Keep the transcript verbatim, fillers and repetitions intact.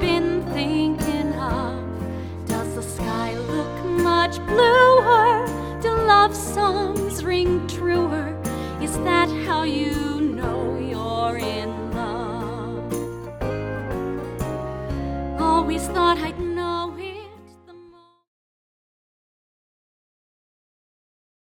been thinking of? Does the sky look much bluer? Do love songs ring truer? Is that how you know